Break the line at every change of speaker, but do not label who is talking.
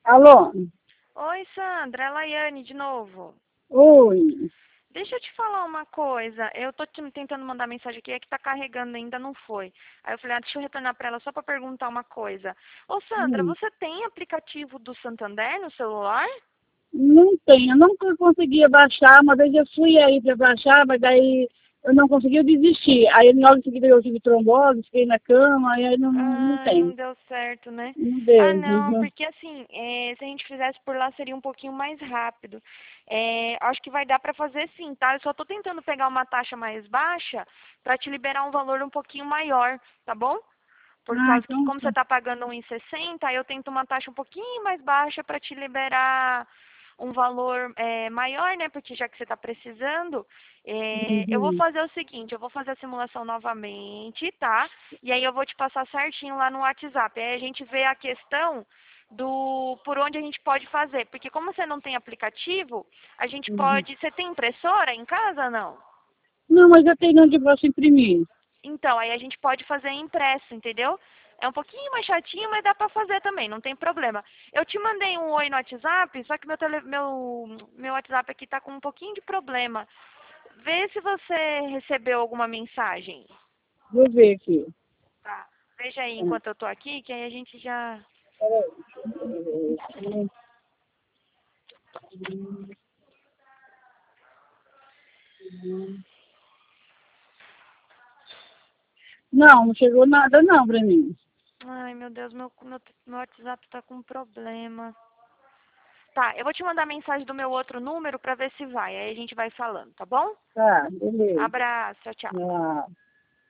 Alô?
Oi, Sandra, é a Laiane de novo.
Oi.
Deixa eu te falar uma coisa. Eu tô tentando mandar mensagem aqui, é que tá carregando ainda, não foi. Aí eu falei, deixa eu retornar pra ela só pra perguntar uma coisa. Ô, Sandra,
Hum,
você tem aplicativo do Santander no celular?
Não tem, eu nunca conseguia baixar. Uma vez eu fui aí para baixar, mas daí eu não consegui, eu desisti. Aí logo em seguida eu tive trombose, fiquei na cama, e aí não
Ai,
tem.
não deu certo, né?
Não
Ah,
deu.
não, porque assim, se a gente fizesse por lá seria um pouquinho mais rápido. Acho que vai dar pra fazer sim, tá? Eu só tô tentando pegar uma taxa mais baixa pra te liberar um valor um pouquinho maior, tá bom? Por
Ah,
causa que,
então
como
tá.
você está pagando 1,60, aí eu tento uma taxa um pouquinho mais baixa para te liberar um valor maior, né? Porque já que você está precisando, eu vou
Uhum.
fazer o seguinte, eu vou fazer a simulação novamente, tá? E aí eu vou te passar certinho lá no WhatsApp. Aí a gente vê a questão do por onde a gente pode fazer. Porque como você não tem aplicativo, a gente
Uhum.
pode. Você tem impressora em casa, não?
Não, mas eu tenho onde posso imprimir.
Então, aí a gente pode fazer impresso, entendeu? É um pouquinho mais chatinho, mas dá pra fazer também, não tem problema. Eu te mandei um oi no WhatsApp, só que meu WhatsApp aqui tá com um pouquinho de problema. Vê se você recebeu alguma mensagem.
Vou ver aqui.
Tá. Veja aí
Ah,
enquanto eu tô aqui, que aí a gente já.
peraí. Não, não chegou nada não pra mim.
Ai, meu Deus, meu WhatsApp tá com problema. Tá, eu vou te mandar mensagem do meu outro número pra ver se vai. Aí a gente vai falando, tá bom?
Tá, beleza.
Abraço, tchau, tchau.
Ah.